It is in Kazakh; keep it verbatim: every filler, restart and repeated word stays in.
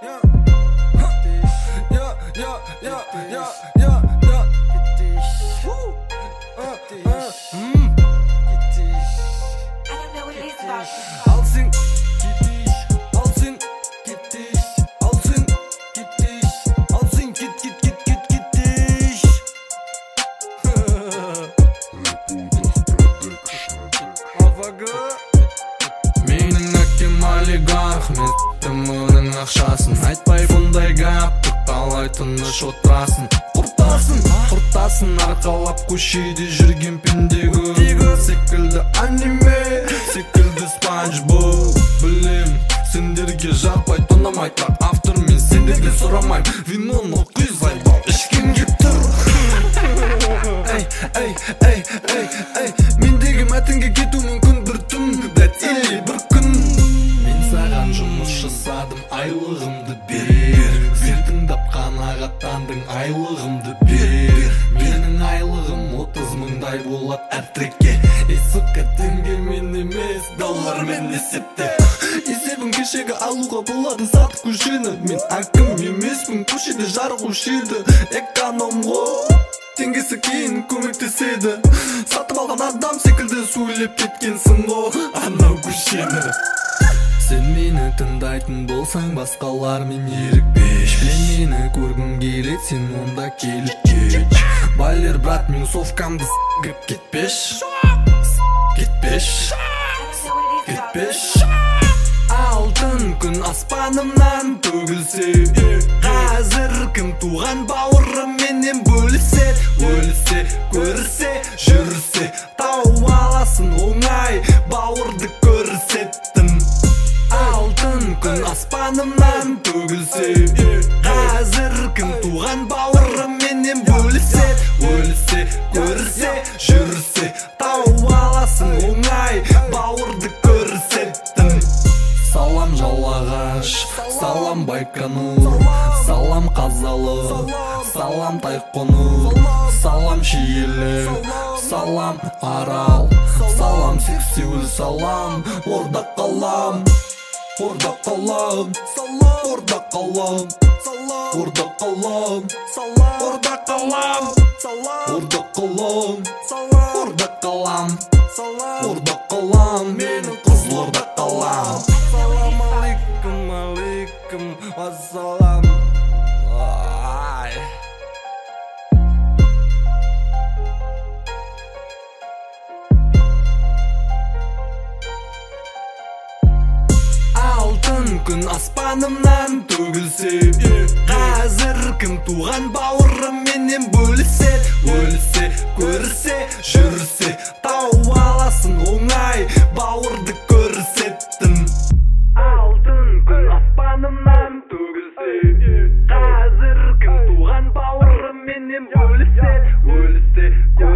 Alsın gidiş, alsın gidiş, alsın gidiş, alsın git git git git gidiş. Менің әкем олигарх, мен оның ақшасын айтпай бұндай гапты, қалай тыныш отырасын. Құртасын, құртасын, арқалап көшеде жүрген пенде көп. Секілді аниме, секілді спанч боб. Білем, сендерге жақпай тонамай, бірақ автор мен сендерден сұрамайм. Виноны құйзай бал, ішкенге тұр. Эй, эй, эй, эй, эй, мендегі мәтінге кету мүмкін бір түн, блядь, или бір күн. Мен саған жұмыс жасадым, айлығымды бер. Сен тыңдап қанағаттандың, айлығымды бер. Менің айлығым отыз мыңдай болады әр трекке. Ей, сука, теңге мен емес, доллармен есепте. Есебін кешегі алуға болады сатып көшені. Мен әкім емеспін, көшеде жарғушы еді. Эконом ғой, теңгесі кейін көмектеседі. Сатып алған адам секілді сөйлеп кеткенсің ғой анау көшені. Сен мені тыңдайтын болсаң басқалармен ерікпеш. Мен мені көргің келет, сен онда келіп кет. Байлер брат, мен совкамды с**гіп кетпеш. Кетпеш, кетпеш. Алтын күн аспанымнан төгілсе, қазір кім туған бауырым менен бөлісе. Өлісе, көрісе, жүрісе, тауып аласын оңай, бауырды көрсеттім. Алтын күн аспанымнан төгілсе, қазір кім туған бауырым менен бөлісе. Өлісе, көрісе, жүрісе, тауып аласын оңай, бауырды көрсеттім. Салам жалағаш, салам Байқоңыр, салам Қазалы, салам Тайқоңыр, салам Шиелі, салам Арал, салам Сексеуіл, салам Орда қалам. Орда қалам, орда қалам, орда қалам, орда қалам, орда қалам, орда қалам, орда қалам, менің Қызылорда қалам. Ассалам алейкум, алейкум, ассалам. Алтын күн аспанымнан төгілсе, қазір кім туған бауырым менен бөлісе. Өлісе, көрісе, жүрісе, тауып аласын оңай, бауырды көрсеттім. Алтын күн аспанымнан төгілсе, қазір кім туған бауырым менен бөлісе. Өлісе,